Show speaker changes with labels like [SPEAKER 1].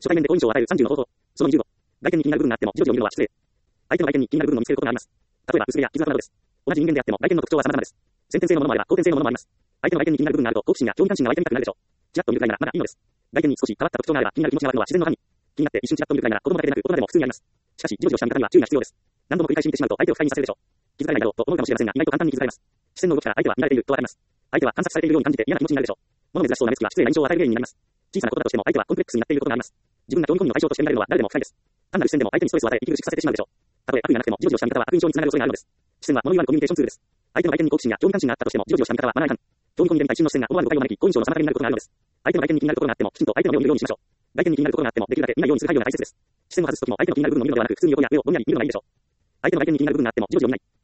[SPEAKER 1] 初対面で好印象を与える30の方法。その20度。外見に気になる部分があっても、じろじろ見るのは失礼。相手の外見に気になる部分を見つけることがあります。例えば、薄毛や傷跡などです。同じ人間であっても、外見の特徴は様々です。先天性のものもあれば、後天性のものもあります。相手の外見に気になる部分があると、好奇心や興味関心が湧いてみたくなるでしょう。ちらっと見るくらいならまだいいのです。外見に少し変わった特徴があれば、気になる気持ちが湧くのは自然の範囲。気になって一瞬ちらっと見るくらいなら子供だけでなく大人でも普通にあります。しかし、じろじろした見方には注意が必要です。何度も繰り返し見てしまうと相手を不快にさせるでしょう。気づかれないだろうと思うかもしれませんが、意外と簡単に気づかれます。視線の動きから相手は見られているとわかります。相手は観察されているように感じて嫌な気持ちになるでしょう。物珍しそうな目つきは失礼な印象を与える原因になります。小さなことだとしても相手はコンプレックスになっていることがあります。自分が興味本位の対象として見られるのは誰でも不快です。単なる視線でも相手にストレスを与え、息苦しくさせてしまうでしょう。たとえ悪意がなくても、じろじろした見方は悪印象につながる恐れがあるのです。視線は物言わぬコミュニケーションツールです。相手の外見に好奇心や興味関心があったとしても、じろじろした見方はマナー違反。興味本位で見た一瞬の視線が思わぬ誤解を招き、好印象の妨げになることがあるのです。相手の外見に気になるところがあっても、きちんと相手の目を見るようにしましょう。外見に気になるところがあっても、できるだけ見ないようにする配慮が大切です。視線を外すときも相手の気になる部分を見るのではなく、普通に横や上をぼんやり見るのがいいでしょう。相手の外見に気になる部分があっても、じろじろ見ない。